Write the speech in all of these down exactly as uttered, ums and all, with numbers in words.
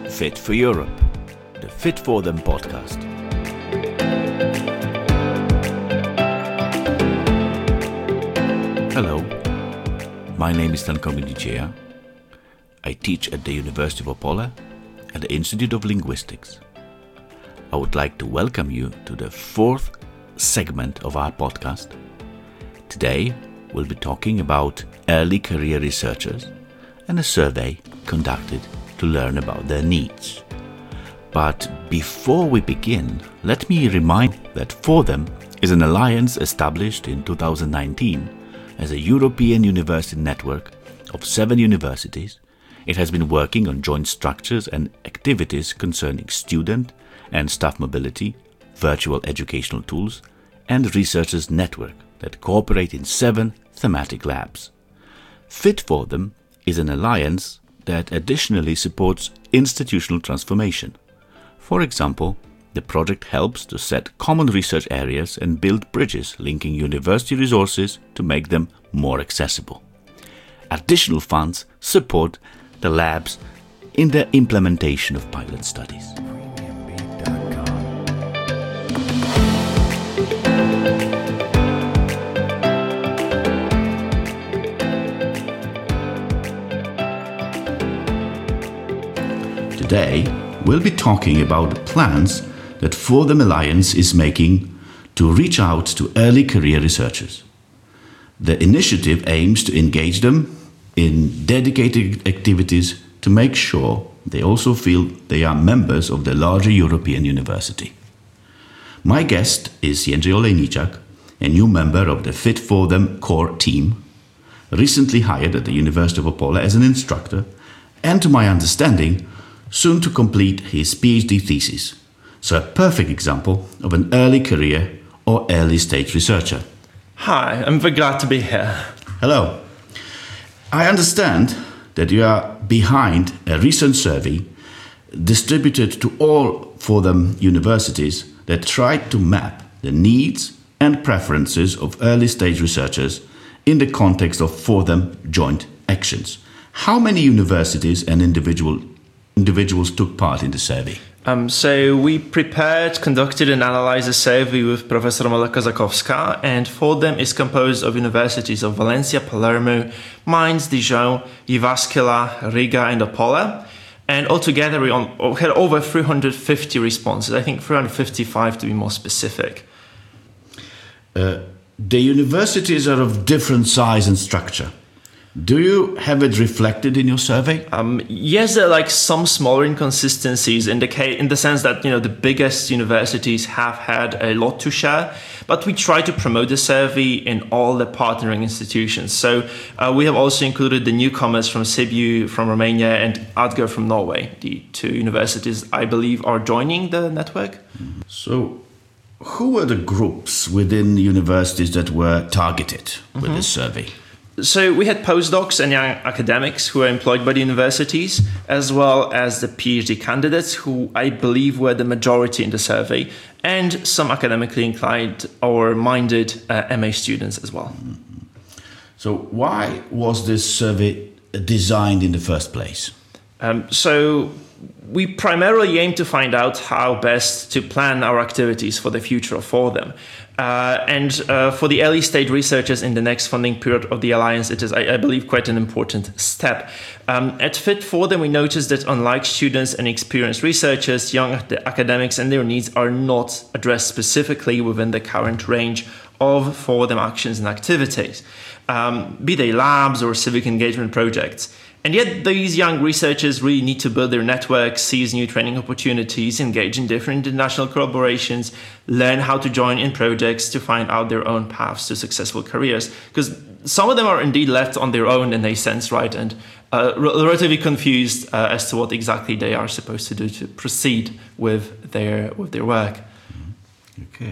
Fit for Europe, the Fit for Them podcast. Hello, my name is Stanko Milicea. I teach at the University of Opole at the Institute of Linguistics. I would like to welcome you to the fourth segment of our podcast. Today, we'll be talking about early career researchers and a survey conducted to learn about their needs. But before we begin, let me remind that For Them is an alliance established in two thousand nineteen as a European university network of seven universities. It has been working on joint structures and activities concerning student and staff mobility, virtual educational tools, and researchers network that cooperate in seven thematic labs. Fit for Them is an alliance that additionally supports institutional transformation. For example, the project helps to set common research areas and build bridges linking university resources to make them more accessible. Additional funds support the labs in their implementation of pilot studies. Today, we'll be talking about the plans that For Them Alliance is making to reach out to early career researchers. The initiative aims to engage them in dedicated activities to make sure they also feel they are members of the larger European university. My guest is Jędrzej Olejniczak, a new member of the Fit for Them core team, recently hired at the University of Opole as an instructor, and to my understanding, soon to complete his PhD thesis, so a perfect example of an early career or early stage researcher. Hi, I'm very glad to be here. Hello. I understand that you are behind a recent survey distributed to all For Them universities that tried to map the needs and preferences of early stage researchers in the context of For Them joint actions. How many universities and individual individuals took part in the survey? Um, so we prepared, conducted and analyzed a survey with Professor Maleka Zakowska, and For Them is composed of universities of Valencia, Palermo, Mainz, Dijon, Jyväskylä, Riga and Opole. And altogether we on, had over three hundred fifty responses, I think three hundred fifty-five to be more specific. Uh, the universities are of different size and structure. Do you have it reflected in your survey? Um, yes, there are like some smaller inconsistencies in the case, in the sense that, you know, the biggest universities have had a lot to share, but we try to promote the survey in all the partnering institutions. So uh, we have also included the newcomers from Sibiu from Romania and Adger from Norway. The two universities, I believe, are joining the network. So who were the groups within universities that were targeted with mm-hmm. this survey? So we had postdocs and young academics who were employed by the universities, as well as the PhD candidates, who I believe were the majority in the survey, and some academically inclined or minded uh, M A students as well. Mm-hmm. So why was this survey designed in the first place? Um, so we primarily aim to find out how best to plan our activities for the future For Them. Uh, and uh, for the early stage researchers in the next funding period of the Alliance, it is, I, I believe, quite an important step. Um, at Fit for Them, we noticed that unlike students and experienced researchers, young academics and their needs are not addressed specifically within the current range of For Them actions and activities, um, be they labs or civic engagement projects. And yet these young researchers really need to build their networks, seize new training opportunities, engage in different international collaborations, learn how to join in projects to find out their own paths to successful careers. Because some of them are indeed left on their own in a sense, right? And uh, relatively confused uh, as to what exactly they are supposed to do to proceed with their, with their work. Okay.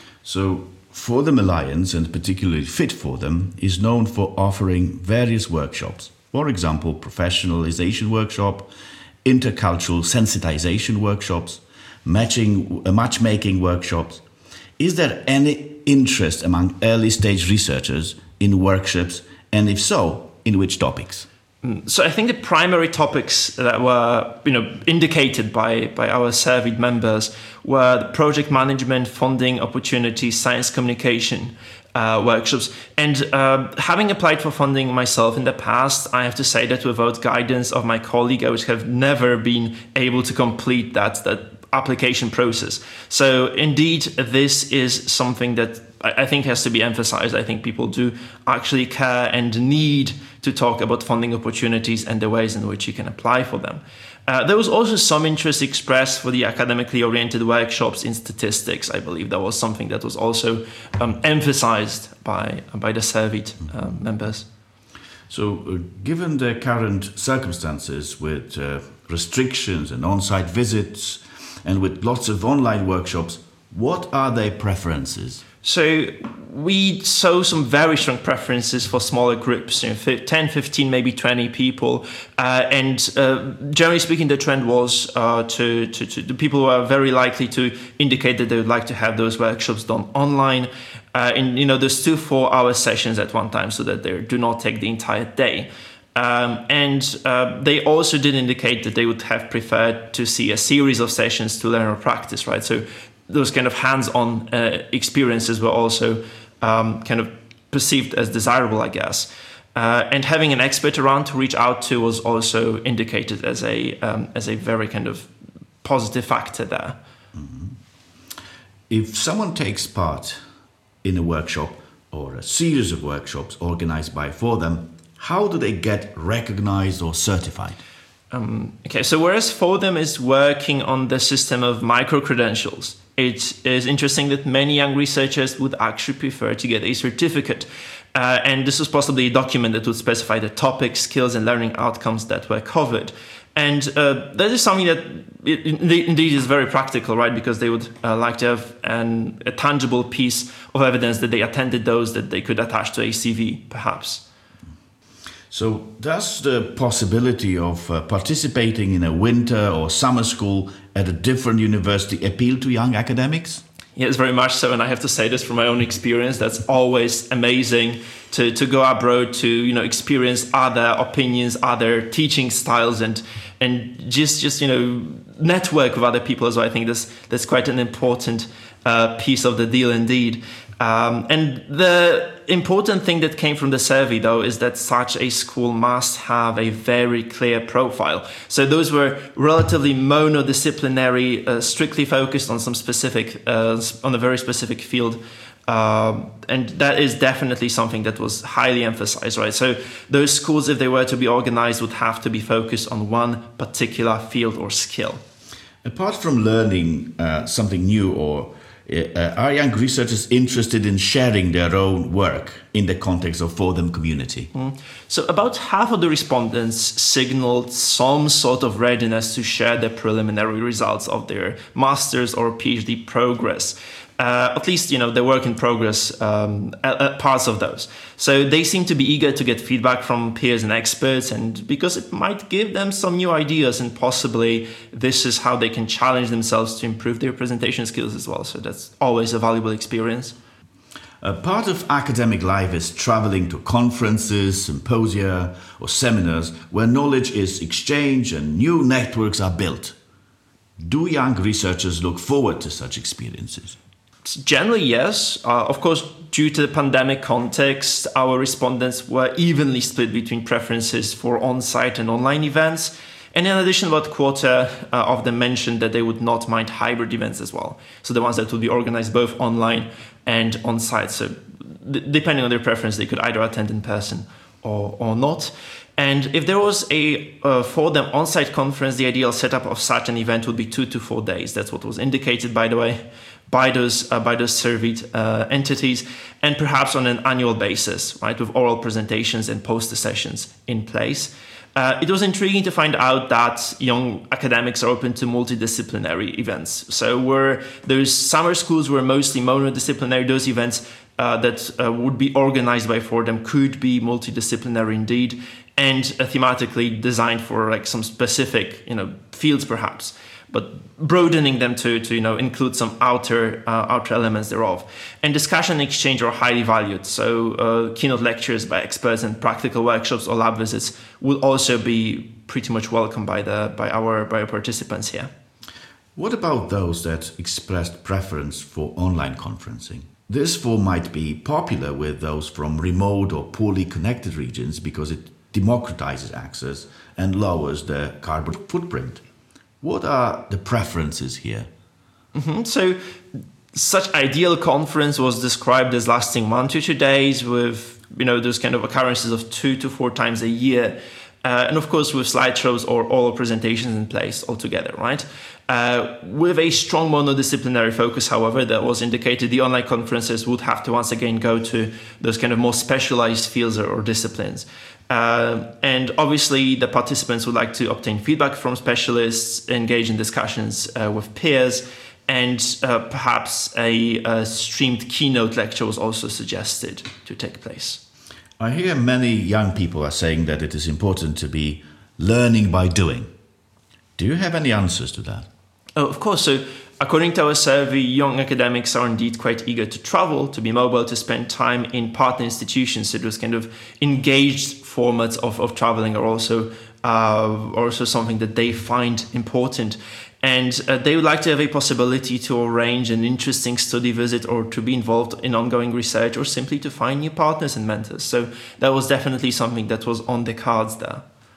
So For Them Alliance, and particularly Fit for Them, is known for offering various workshops. For example, professionalization workshop, intercultural sensitization workshops, matching, uh, matchmaking workshops. Is there any interest among early stage researchers in workshops, and if so, in which topics? So I think the primary topics that were, you know, indicated by, by our surveyed members were the project management, funding opportunities, science communication uh, workshops. And uh, having applied for funding myself in the past, I have to say that without guidance of my colleague, I would have never been able to complete that, that application process. So indeed, this is something that I think has to be emphasized. I think people do actually care and need to talk about funding opportunities and the ways in which you can apply for them. Uh, there was also some interest expressed for the academically oriented workshops in statistics. I believe that was something that was also um, emphasized by, by the surveyed uh, members. So uh, given the current circumstances with uh, restrictions and on-site visits and with lots of online workshops, what are their preferences? So we saw some very strong preferences for smaller groups, you know, ten, fifteen, maybe twenty people. Uh, and uh, generally speaking, the trend was uh, to, to, to the people who are very likely to indicate that they would like to have those workshops done online. Uh, in, you know, those two four-hour sessions at one time so that they do not take the entire day. Um, and uh, they also did indicate that they would have preferred to see a series of sessions to learn or practice, right? So those kind of hands-on uh, experiences were also um, kind of perceived as desirable, I guess. Uh, and having an expert around to reach out to was also indicated as a um, as a very kind of positive factor there. Mm-hmm. If someone takes part in a workshop or a series of workshops organized by For Them, how do they get recognized or certified? Um, okay, so whereas For Them is working on the system of micro-credentials, it is interesting that many young researchers would actually prefer to get a certificate. Uh, and this was possibly a document that would specify the topics, skills, and learning outcomes that were covered. And uh, that is something that it, indeed is very practical, right? Because they would uh, like to have an, a tangible piece of evidence that they attended those that they could attach to a C V, perhaps. So does the possibility of uh, participating in a winter or summer school at a different university appeal to young academics? Yes, very much so. And I have to say this from my own experience. That's always amazing to, to go abroad, to, you know, experience other opinions, other teaching styles, and and just, just you know, network with other people as well. I think that's, that's quite an important uh, piece of the deal indeed. Um, and the important thing that came from the survey, though, is that such a school must have a very clear profile. So those were relatively monodisciplinary, uh, strictly focused on some specific, uh, on a very specific field. Uh, and that is definitely something that was highly emphasized, right? So those schools, if they were to be organized, would have to be focused on one particular field or skill. Apart from learning uh, something new, or uh, are young researchers interested in sharing their own work in the context of For Them community? Mm. So about half of the respondents signaled some sort of readiness to share the preliminary results of their master's or PhD progress. Uh, at least, you know, the work in progress um, uh, parts of those. So they seem to be eager to get feedback from peers and experts, and because it might give them some new ideas, and possibly this is how they can challenge themselves to improve their presentation skills as well. So that's always a valuable experience. A part of academic life is traveling to conferences, symposia, or seminars where knowledge is exchanged and new networks are built. Do young researchers look forward to such experiences? Generally, yes. Uh, of course, due to the pandemic context, our respondents were evenly split between preferences for on-site and online events. And in addition, about a quarter uh, of them mentioned that they would not mind hybrid events as well. So the ones that would be organized both online and on-site. So th- depending on their preference, they could either attend in person or, or not. And if there was a uh, For Them on-site conference, the ideal setup of such an event would be two to four days. That's what was indicated, by the way, by those uh, by those surveyed uh, entities, and perhaps on an annual basis, right, with oral presentations and poster sessions in place. Uh, it was intriguing to find out that young academics are open to multidisciplinary events. So where those summer schools were mostly monodisciplinary, those events uh, that uh, would be organized by For Them could be multidisciplinary indeed, and uh, thematically designed for like some specific, you know, fields perhaps. but broadening them to, to you know, include some outer uh, outer elements thereof. And discussion and exchange are highly valued. So uh, keynote lectures by experts and practical workshops or lab visits will also be pretty much welcomed by the by our by our participants here. What about those that expressed preference for online conferencing? This form might be popular with those from remote or poorly connected regions because it democratizes access and lowers the carbon footprint. What are the preferences here? Mm-hmm. So such ideal conference was described as lasting one to two days with, you know, those kind of occurrences of two to four times a year. Uh, and of course, with slideshows or oral presentations in place altogether, right? Uh, with a strong monodisciplinary focus, however, that was indicated, the online conferences would have to once again go to those kind of more specialized fields or, or disciplines. Uh, and obviously, the participants would like to obtain feedback from specialists, engage in discussions uh, with peers, and uh, perhaps a, a streamed keynote lecture was also suggested to take place. I hear many young people are saying that it is important to be learning by doing. Do you have any answers to that? Oh, of course. So according to our survey, young academics are indeed quite eager to travel, to be mobile, to spend time in partner institutions. So those kind of engaged formats of, of traveling are also, uh, also something that they find important. And uh, they would like to have a possibility to arrange an interesting study visit or to be involved in ongoing research or simply to find new partners and mentors. So that was definitely something that was on the cards there.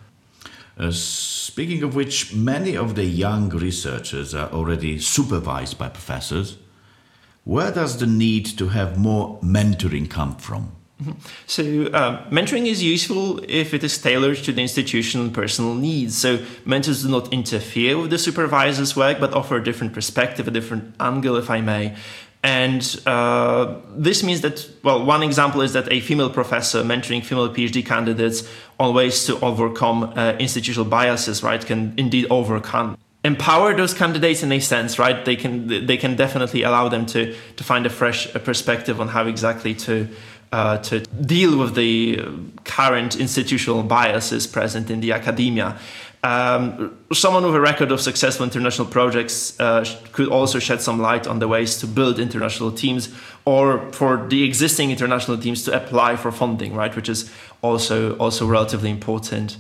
Uh, speaking of which, many of the young researchers are already supervised by professors. Where does the need to have more mentoring come from? Mm-hmm. So uh, mentoring is useful if it is tailored to the institutional and personal needs. So mentors do not interfere with the supervisor's work, but offer a different perspective, a different angle, if I may. And uh, this means that, well, one example is that a female professor mentoring female PhD candidates on ways to overcome uh, institutional biases, right, can indeed overcome. Empower those candidates in a sense, right? They can they can definitely allow them to to find a fresh perspective on how exactly to uh, to deal with the current institutional biases present in the academia. Um, someone with a record of successful international projects uh, could also shed some light on the ways to build international teams, or for the existing international teams to apply for funding, right? Which is also also relatively important.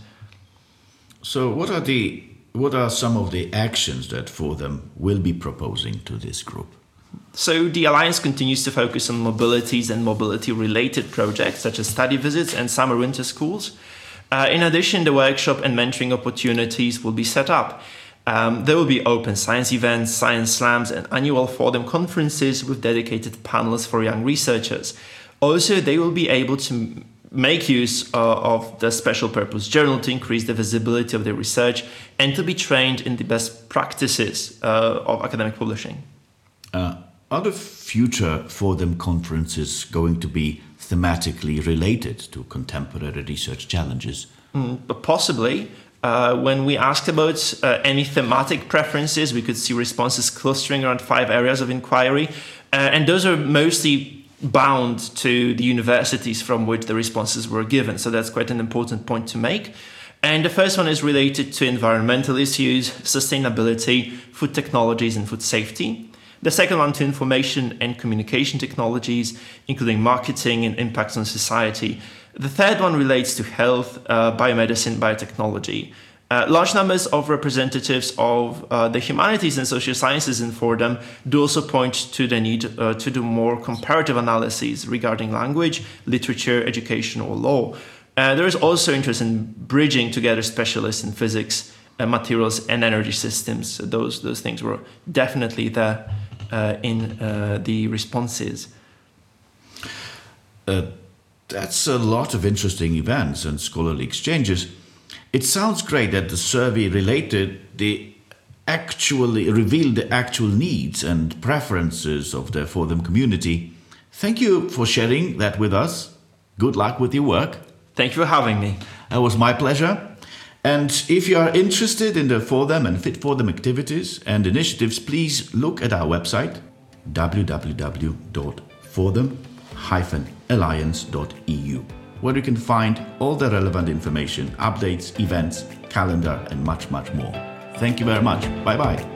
So, what are the what are some of the actions that Fordham will be proposing to this group? So the Alliance continues to focus on mobilities and mobility-related projects, such as study visits and summer-winter schools. Uh, in addition, the workshop and mentoring opportunities will be set up. Um, there will be open science events, science slams, and annual Fordham conferences with dedicated panels for young researchers. Also, they will be able to make use uh, of the special purpose journal to increase the visibility of their research and to be trained in the best practices uh, of academic publishing. Uh, are the future Fordham conferences going to be thematically related to contemporary research challenges? Mm, but possibly. Uh, when we asked about uh, any thematic preferences, we could see responses clustering around five areas of inquiry. Uh, and those are mostly bound to the universities from which the responses were given. So that's quite an important point to make. And the first one is related to environmental issues, sustainability, food technologies, and food safety. The second one to information and communication technologies, including marketing and impacts on society. The third one relates to health, uh, biomedicine, biotechnology. Uh, large numbers of representatives of uh, the humanities and social sciences in Fordham do also point to the need uh, to do more comparative analyses regarding language, literature, education, or law. Uh, there is also interest in bridging together specialists in physics, uh, materials, and energy systems. So those, those things were definitely there uh, in uh, the responses. Uh, that's a lot of interesting events and scholarly exchanges. It sounds great that the survey related the actually revealed the actual needs and preferences of the Fordham community. Thank you for sharing that with us. Good luck with your work. Thank you for having me. It was my pleasure. And if you are interested in the Fordham and Fit Fordham activities and initiatives, please look at our website w w w dot fordham dash alliance dot e u, where you can find all the relevant information, updates, events, calendar, and much, much more. Thank you very much. Bye-bye.